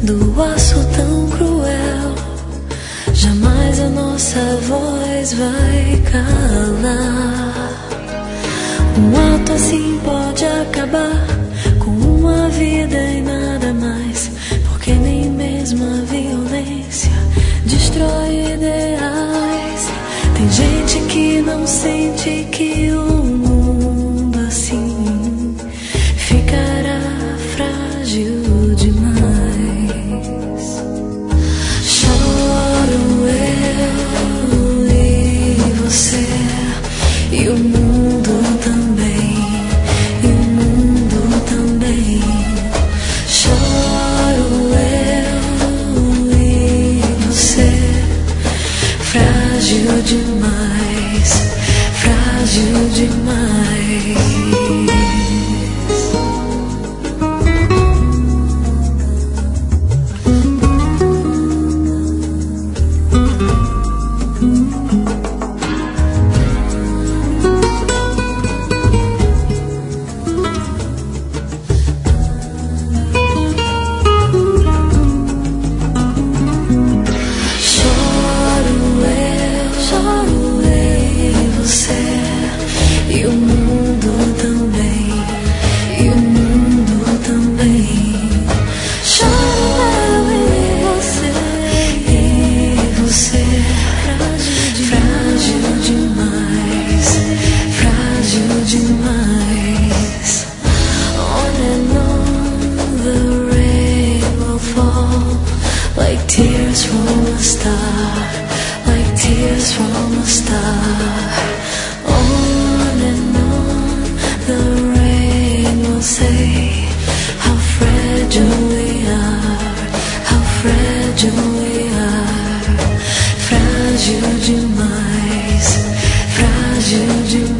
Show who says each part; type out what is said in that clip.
Speaker 1: do aço tão cruel, jamais a nossa voz vai calar. Um ato assim pode acabar com uma vida e nada mais, porque nem mesmo a violência destrói ideais. Tem gente que não sente que o mundo assim ficará frágil demais. Choro eu e você, e o mundo também, e o mundo também. Choro eu e você, frágil demais, frágil demais. Tears from a star, like tears from a star. On and on the rain will say how fragile we are, how fragile we are. Frágil demais, frágil demais.